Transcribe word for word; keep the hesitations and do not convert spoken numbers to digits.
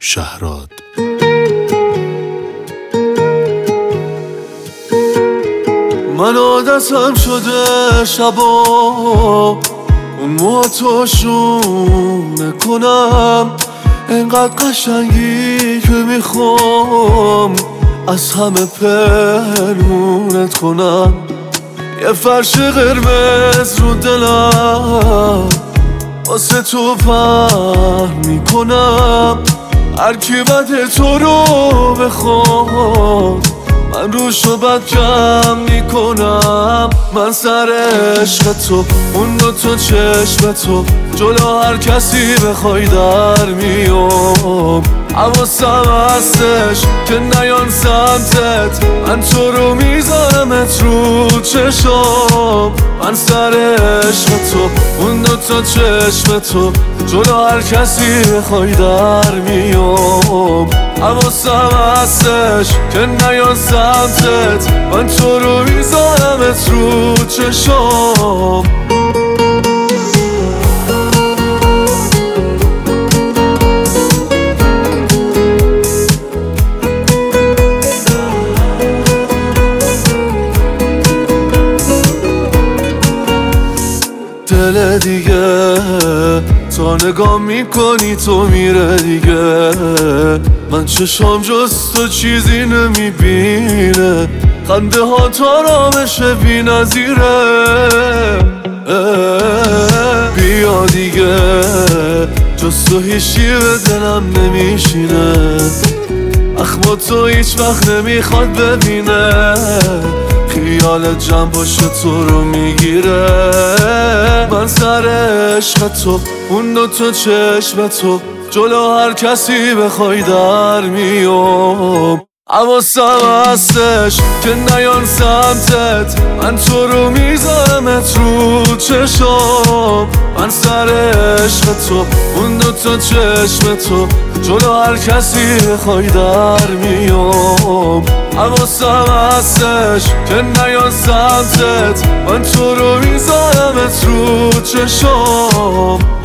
شهراد. من عادتم شده شبا اون موهاتو شونه کنم، انقدر قشنگی که میخوام از همه پنهونت کنم. یه فرش قرمز رو دلم واسه تو پهن میکنم، هر کی بده تو رو بخواد من روشو بد کم میکنم. من سر عشق تو اون دو تا چشم تو جلو هر کسی بخوای در میام. حواسم هستش که نیان سمتت، من تو رو میذارمت رو چشام. من سر عشق تو اون دو تا چشم تو جلو هر کسی بخوای در میام. حواسم هستش که نیان سمتت، من تو رو میذارمت رو چشام. دل دیگه تا نگاه میکنی تو میره دیگه، من چشام جز تو چیزی نمیبینه، خنده ها تا رامشه بی نظیره. بیا دیگه جز تو هیچی به دلم نمیشینه، اخما تو هیچ وقت نمیخواد ببینه، خیالت جمع باشه تو رو میگیره. من سر عشق تو اون دو تا چشم تو جلو هر کسی بخوای در میام. حواسم هستش که نیان سمتت، من تو رو میذارمت رو چشام. من سر عشق تو اون دو تا چشم تو جلو هر کسی بخوای در میام. حواسم هستش که نیان سمتت، من تو رو میذارمت رو چشام.